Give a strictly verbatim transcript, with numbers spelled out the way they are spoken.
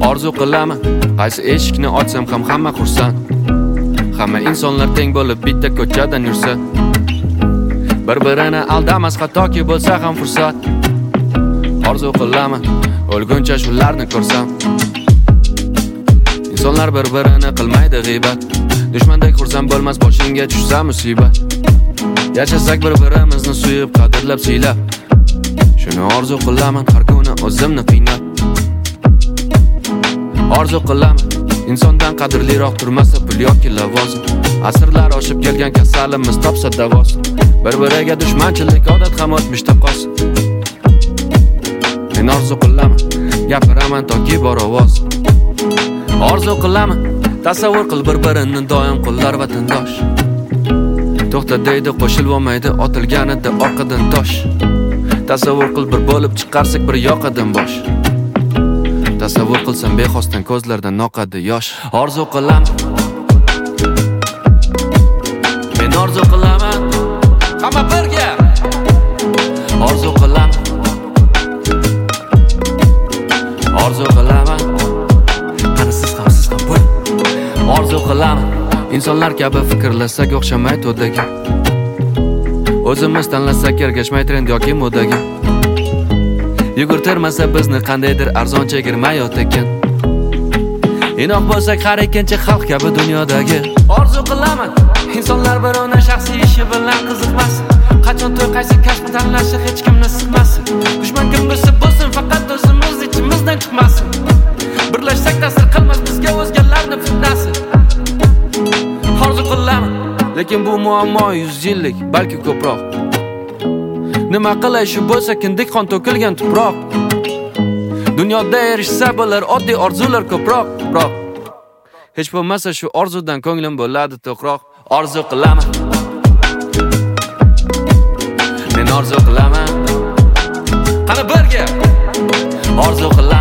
Orzu qilaman, qaysi eshikni ochsam ham hamma xursand. Hamma insonlar teng bo'lib bitta ko'chadan yursa, bir-birini aldamas xatoki bo'lsa ham fursat. Orzu qilaman, o'lguncha shularni ko'rsam. Insonlar bir-birini qilmaydi g'iybat, dushmandek xursand bo'lmas boshingga tushsa musibat. Yashasak bir-birimizni suyib, qadrlab, siylab. Shuni orzu qilaman har kuni o'zimni qiynab. Orzu qilaman, insondan qadrliroq turmasa pul yoki lavozim. Asrlar oshib kelgan kasalimiz topsa davosin. Bir-biriga dushmanchilik odat ham o'tmishda qolsin. Men orzu qilaman, gapiraman toki bor ovoz. Orzu qilaman, tasavvur qil bir-birini doim qo'llar vatandosh. To'xta deydi, qo'shilib olmaydi otilganida orqadan tosh. Tasavvur qil bir bo'lib chiqarsak bir yoqadan bosh. Tasavvur qilsam bexosdan ko'zlardan oqadi yosh. Orzu qilaman, men orzu qilaman, hamma birga. Orzu qilaman, orzu qilaman, qani siz ham siz ham bo'ling. Orzu qilaman, insonlar kabi fikrlasak o'xshamay to'daga. O'zimiz tanlasak ergashmay trend yoki modaga. Yugurtirmasa bizni qandaydir arzon chegirmayot ekan. Inoq bo'lsak har ikkinchi xalq kabi dunyodagi. Orzu qilaman, insonlar birovning shaxsiy ishi bilan qiziqmasin. Qachon to'y qaysi kasbni tanlashi hech kimni siqmasin. Dushman kim bo'lsa bo'lsin, faqat o'zimiz ichimizdan chiqmasin. Birlashsak ta'sir qilmas bizga o'zgalarning fitnasi. Orzu qilaman, lekin bu muammo yuz yillik, balki ko'proq. Nima qilay shu bo'lsa kindik qon to'kilgan tuproq. Dunyoda erishsa bo'lar oddiy orzular ko'proq, biroq hech bo'lmasa shu orzudan ko'nglim bo'ladi to'qroq. Orzu qilaman, men orzu qilaman, qani birga. Orzu qilaman.